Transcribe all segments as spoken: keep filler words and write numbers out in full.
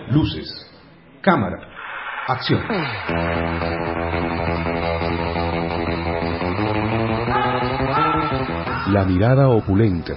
Luces, cámara, acción. La mirada opulenta.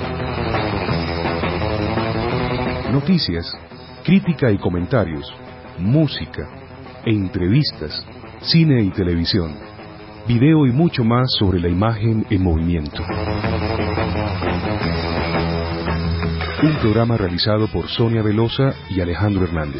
Noticias, crítica y comentarios, música, entrevistas, cine y televisión, video y mucho más sobre la imagen en movimiento. Un programa realizado por Sonia Velosa y Alejandro Hernández.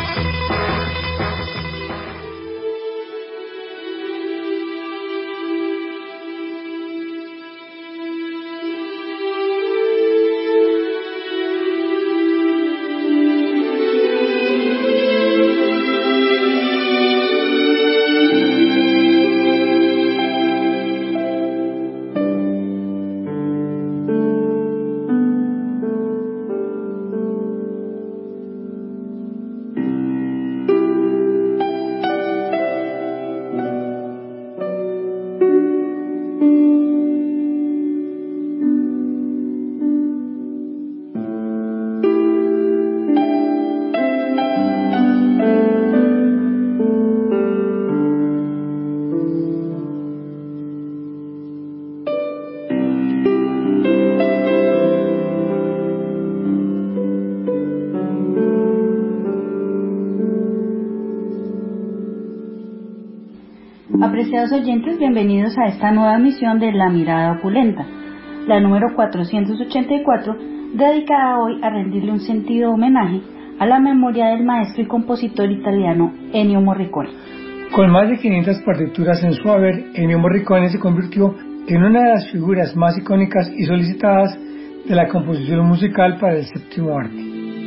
Apreciados oyentes, bienvenidos a esta nueva emisión de La Mirada Opulenta, la número cuatrocientos ochenta y cuatro, dedicada hoy a rendirle un sentido homenaje a la memoria del maestro y compositor italiano Ennio Morricone. Con más de quinientas partituras en su haber, Ennio Morricone se convirtió en una de las figuras más icónicas y solicitadas de la composición musical para el séptimo arte.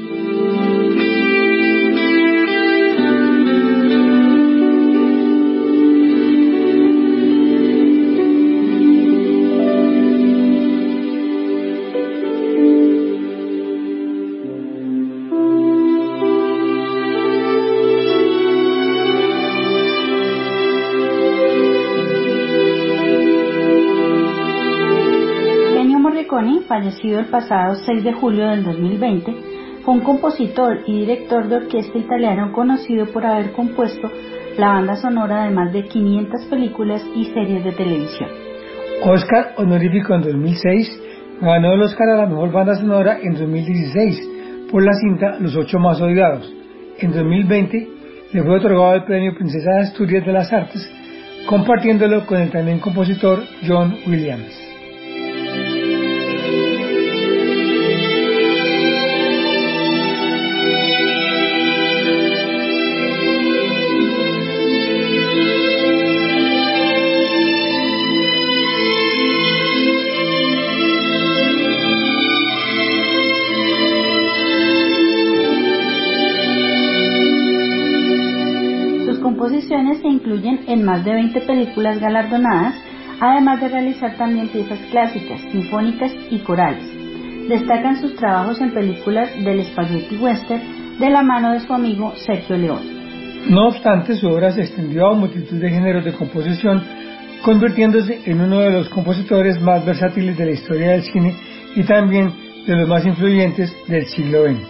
Fallecido el pasado seis de julio del dos mil veinte, fue un compositor y director de orquesta italiano conocido por haber compuesto la banda sonora de más de quinientas películas y series de televisión. Oscar honorífico en dos mil seis, ganó el Oscar a la mejor banda sonora en dos mil dieciséis por la cinta Los ocho más odiados. En dos mil veinte le fue otorgado el premio Princesa de Asturias de las Artes, compartiéndolo con el también compositor John Williams. Composiciones se incluyen en más de veinte películas galardonadas, además de realizar también piezas clásicas, sinfónicas y corales. Destacan sus trabajos en películas del spaghetti western de la mano de su amigo Sergio Leone. No obstante, su obra se extendió a multitud de géneros de composición, convirtiéndose en uno de los compositores más versátiles de la historia del cine y también de los más influyentes del siglo veinte.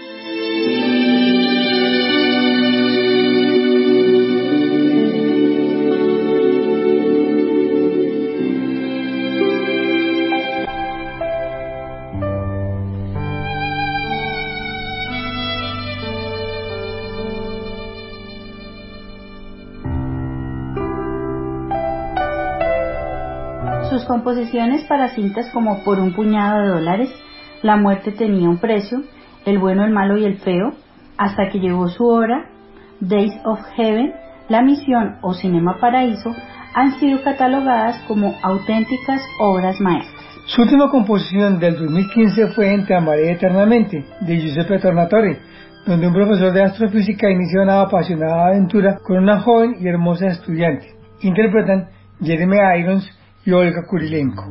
Sus composiciones para cintas como Por un puñado de dólares, La muerte tenía un precio, El bueno, el malo y el feo, Hasta que llegó su hora, Days of Heaven, La misión o Cinema Paraíso han sido catalogadas como auténticas obras maestras. Su última composición del dos mil quince fue En Te amaré eternamente, de Giuseppe Tornatore, donde un profesor de astrofísica inicia una apasionada aventura con una joven y hermosa estudiante. Interpretan Jeremy Irons y Olga Kurilenko.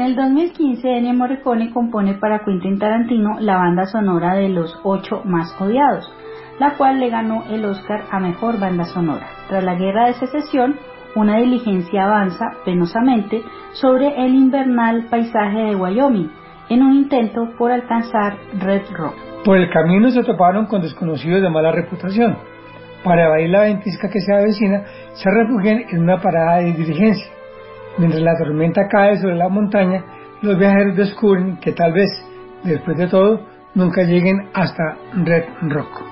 el dos mil quince, Ennio Morricone compone para Quentin Tarantino la banda sonora de Los Ocho Más Odiados, la cual le ganó el Oscar a Mejor Banda Sonora. Tras la Guerra de Secesión, una diligencia avanza penosamente sobre el invernal paisaje de Wyoming, en un intento por alcanzar Red Rock. Por el camino se toparon con desconocidos de mala reputación. Para evadir la ventisca que se avecina, se refugian en una parada de diligencia. Mientras la tormenta cae sobre la montaña, los viajeros descubren que tal vez, después de todo, nunca lleguen hasta Red Rock.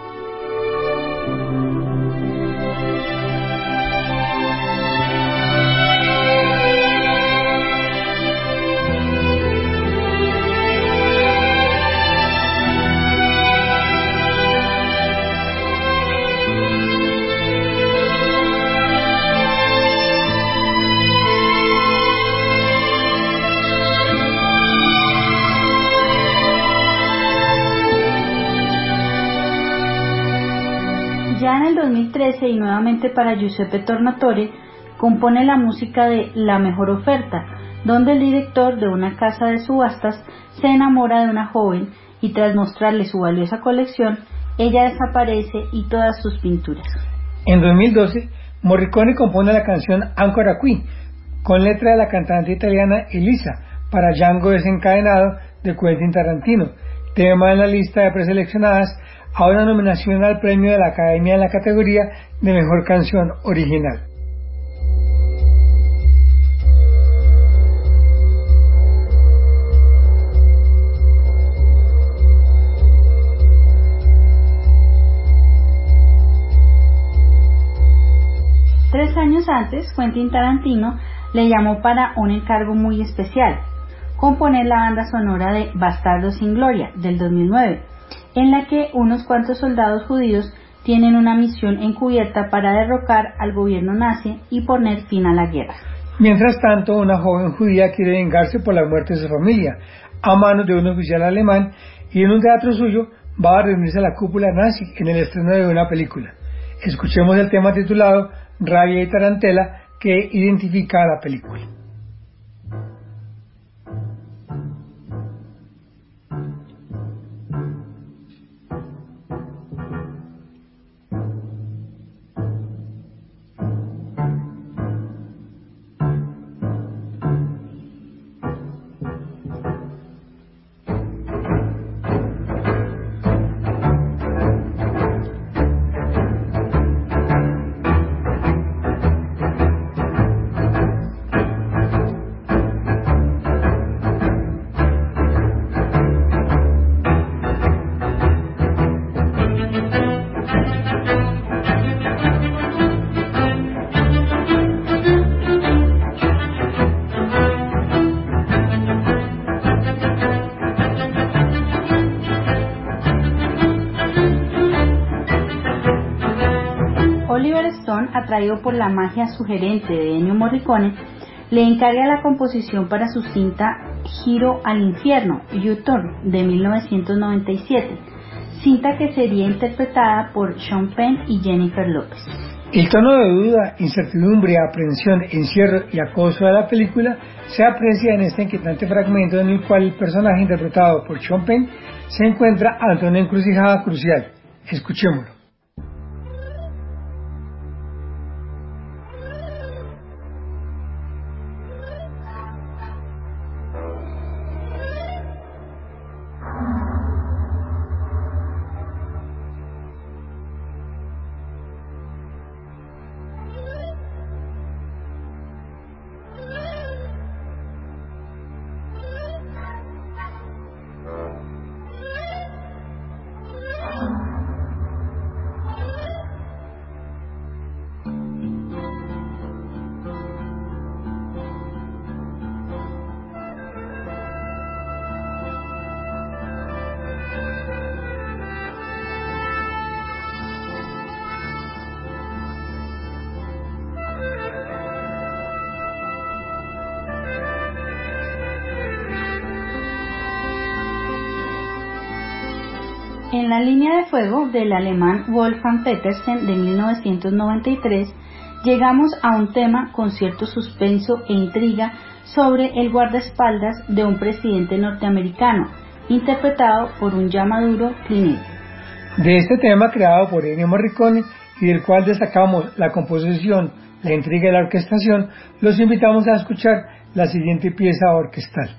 Ya en el dos mil trece, y nuevamente para Giuseppe Tornatore, compone la música de La Mejor Oferta, donde el director de una casa de subastas se enamora de una joven y tras mostrarle su valiosa colección, ella desaparece y todas sus pinturas. En dos mil doce, Morricone compone la canción Ancora Qui, con letra de la cantante italiana Elisa, para Django Desencadenado de Quentin Tarantino, tema en la lista de preseleccionadas a una nominación al premio de la Academia en la categoría de Mejor Canción Original. Tres años antes, Quentin Tarantino le llamó para un encargo muy especial: componer la banda sonora de Bastardos sin Gloria, del dos mil nueve, en la que unos cuantos soldados judíos tienen una misión encubierta para derrocar al gobierno nazi y poner fin a la guerra. Mientras tanto, una joven judía quiere vengarse por la muerte de su familia a manos de un oficial alemán, y en un teatro suyo va a reunirse a la cúpula nazi en el estreno de una película. Escuchemos el tema titulado Rabia y Tarantela, que identifica a la película. Oliver Stone, atraído por la magia sugerente de Ennio Morricone, le encarga la composición para su cinta Giro al Infierno, U-Turn, de mil novecientos noventa y siete, cinta que sería interpretada por Sean Penn y Jennifer López. El tono de duda, incertidumbre, aprensión, encierro y acoso de la película se aprecia en este inquietante fragmento en el cual el personaje interpretado por Sean Penn se encuentra ante una encrucijada crucial. Escuchémoslo. En la línea de fuego del alemán Wolfgang Petersen de mil novecientos noventa y tres, llegamos a un tema con cierto suspenso e intriga sobre el guardaespaldas de un presidente norteamericano, interpretado por un ya maduro Clint Eastwood. De este tema creado por Ennio Morricone y del cual destacamos la composición, la intriga y la orquestación, los invitamos a escuchar la siguiente pieza orquestal.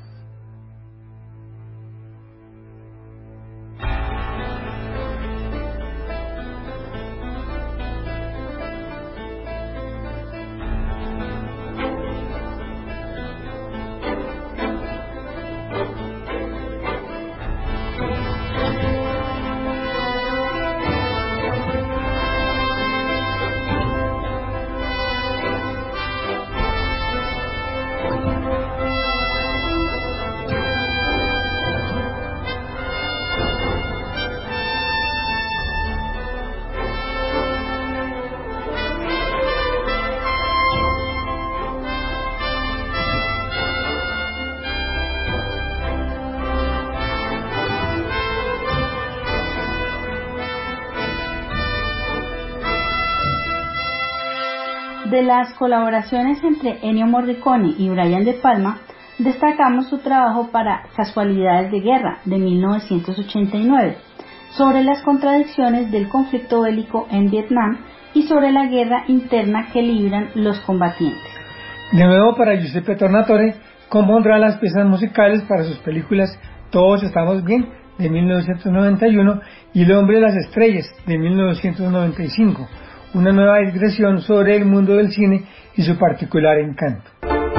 De las colaboraciones entre Ennio Morricone y Brian De Palma, destacamos su trabajo para Casualidades de Guerra, de mil novecientos ochenta y nueve, sobre las contradicciones del conflicto bélico en Vietnam y sobre la guerra interna que libran los combatientes. De nuevo, para Giuseppe Tornatore, compondrá las piezas musicales para sus películas Todos estamos bien, de mil novecientos noventa y uno, y El hombre de las estrellas, de mil novecientos noventa y cinco, una nueva digresión sobre el mundo del cine y su particular encanto.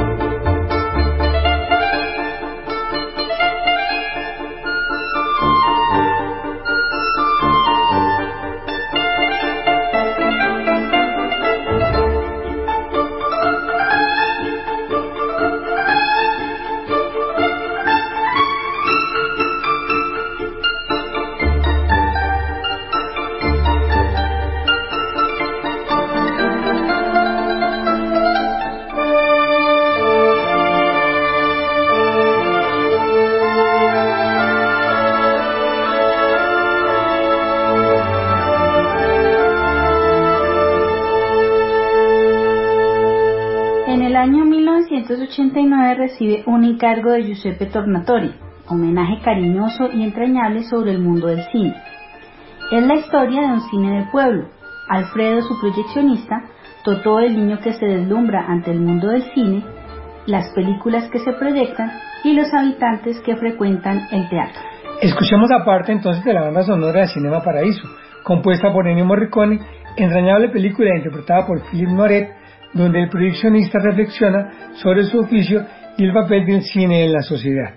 En el año mil novecientos ochenta y nueve recibe un encargo de Giuseppe Tornatore, homenaje cariñoso y entrañable sobre el mundo del cine. Es la historia de un cine de pueblo, Alfredo su proyeccionista, Totó el niño que se deslumbra ante el mundo del cine, las películas que se proyectan y los habitantes que frecuentan el teatro. Escuchemos aparte entonces de la banda sonora de Cinema Paraíso, compuesta por Ennio Morricone, entrañable película interpretada por Philippe Noiret, donde el proyeccionista reflexiona sobre su oficio y el papel del cine en la sociedad.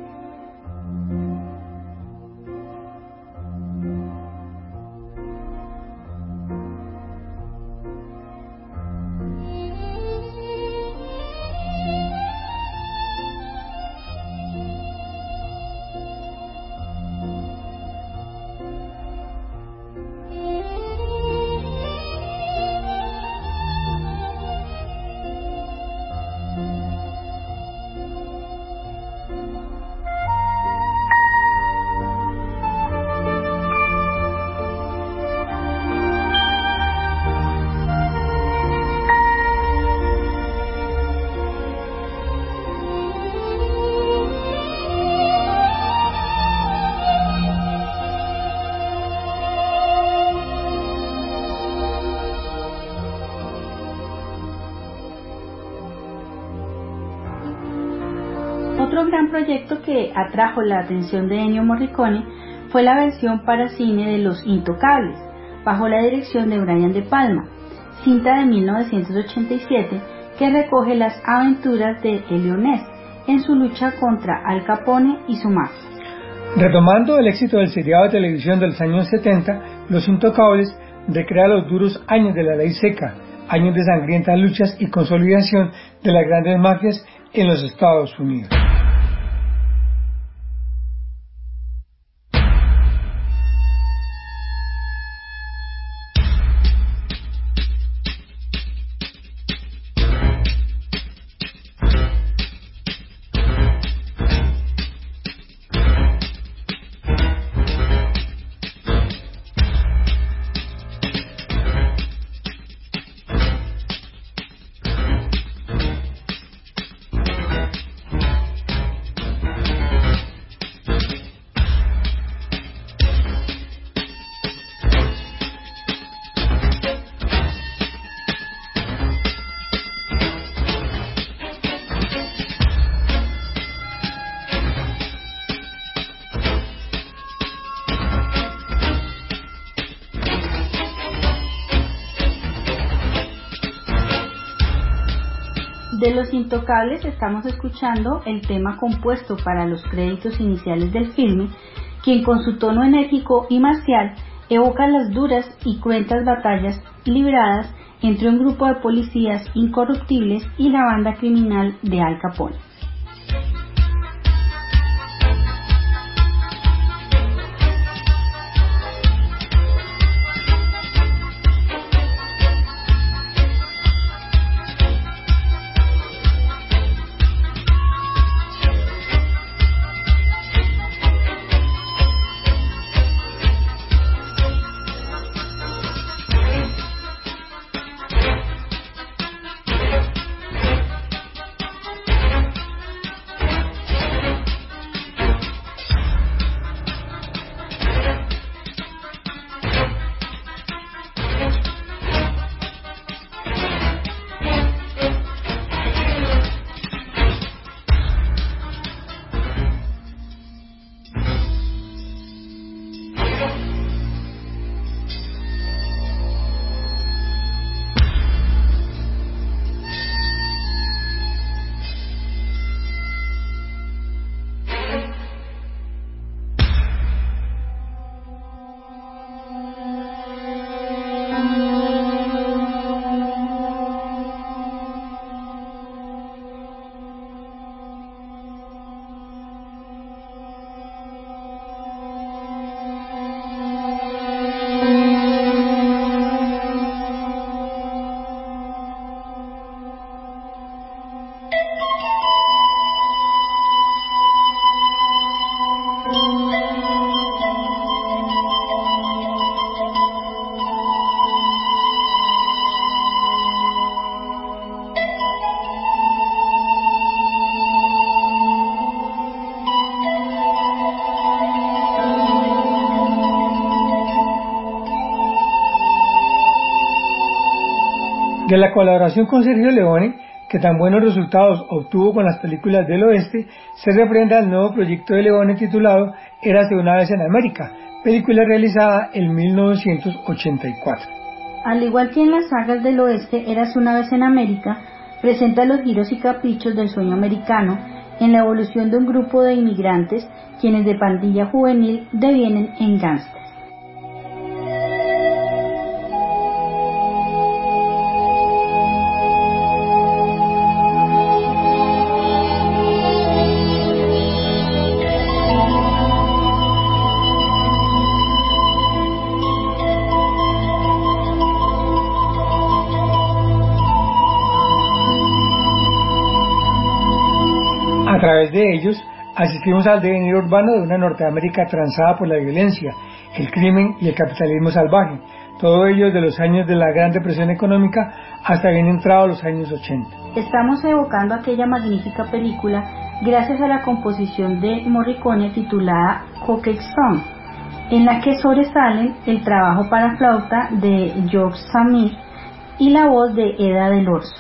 Otro gran proyecto que atrajo la atención de Ennio Morricone fue la versión para cine de Los Intocables, bajo la dirección de Brian De Palma, cinta de mil novecientos ochenta y siete que recoge las aventuras de Elio Ness en su lucha contra Al Capone y su mafia. Retomando el éxito del seriado de televisión de los años setenta, Los Intocables recrea los duros años de la ley seca, años de sangrientas luchas y consolidación de las grandes mafias en los Estados Unidos. De Los Intocables estamos escuchando el tema compuesto para los créditos iniciales del filme, quien con su tono enérgico y marcial evoca las duras y cruentas batallas libradas entre un grupo de policías incorruptibles y la banda criminal de Al Capone. De la colaboración con Sergio Leone, que tan buenos resultados obtuvo con las películas del oeste, se reprende al nuevo proyecto de Leone titulado Érase una vez en América, película realizada en mil novecientos ochenta y cuatro. Al igual que en las sagas del oeste, Érase una vez en América presenta los giros y caprichos del sueño americano en la evolución de un grupo de inmigrantes quienes de pandilla juvenil devienen en gángsters. A través de ellos, asistimos al devenir urbano de una Norteamérica transada por la violencia, el crimen y el capitalismo salvaje, todo ello desde los años de la Gran Depresión Económica hasta bien entrados los años ochenta. Estamos evocando aquella magnífica película gracias a la composición de Morricone titulada Cupcake Song, en la que sobresalen el trabajo para flauta de George Samir y la voz de Eda del Orso.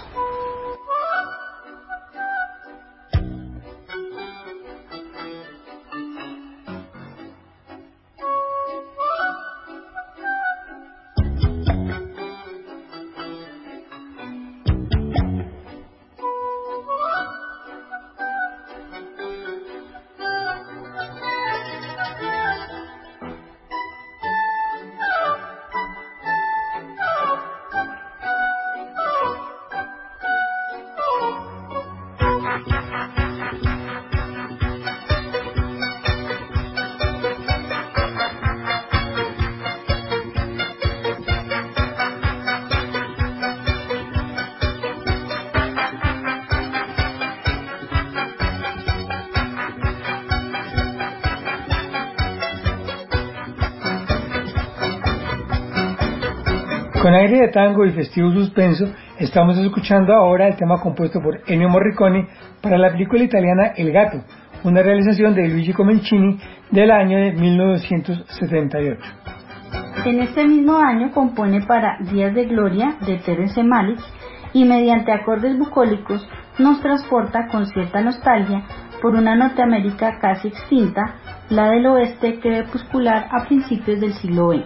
Con aire de tango y festivo suspenso, estamos escuchando ahora el tema compuesto por Ennio Morricone para la película italiana El Gato, una realización de Luigi Comencini del año de mil novecientos setenta y ocho. En este mismo año compone para Días de Gloria de Terrence Malick y mediante acordes bucólicos nos transporta con cierta nostalgia por una Norteamérica casi extinta, la del oeste crepuscular a principios del siglo veinte.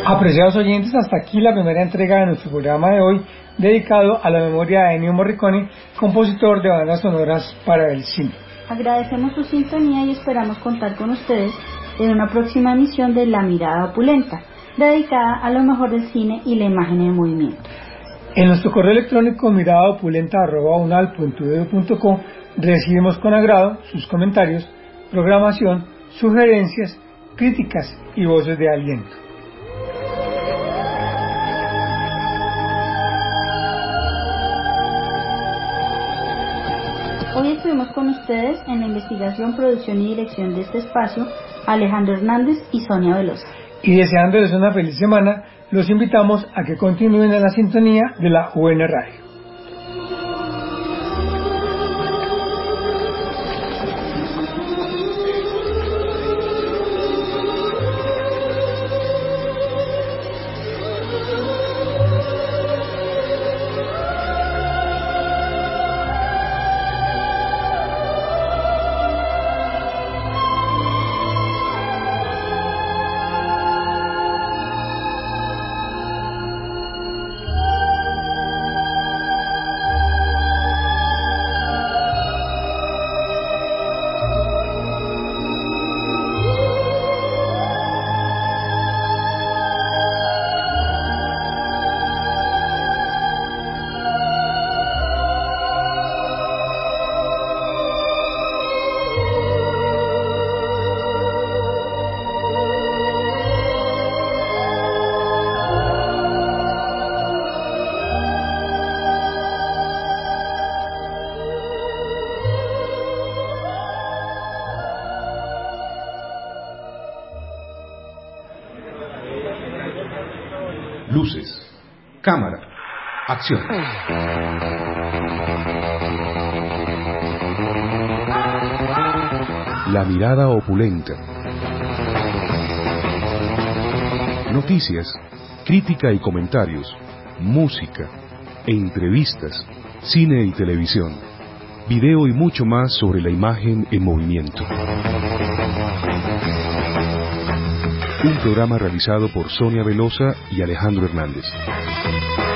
Apreciados oyentes, hasta aquí la primera entrega de nuestro programa de hoy, dedicado a la memoria de Ennio Morricone, compositor de bandas sonoras para el cine. Agradecemos su sintonía y esperamos contar con ustedes en una próxima emisión de La Mirada Opulenta, dedicada a lo mejor del cine y la imagen en movimiento. En nuestro correo electrónico miradaopulenta arroba unal punto edu punto co recibimos con agrado sus comentarios, programación, sugerencias, críticas y voces de aliento. Hoy estuvimos con ustedes en la investigación, producción y dirección de este espacio, Alejandro Hernández y Sonia Velosa. Y deseándoles una feliz semana, los invitamos a que continúen en la sintonía de la U N Radio. Luces, cámara, acción. La Mirada Opulenta. Noticias, crítica y comentarios, música, entrevistas, cine y televisión, video y mucho más sobre la imagen en movimiento. Un programa realizado por Sonia Velosa y Alejandro Hernández.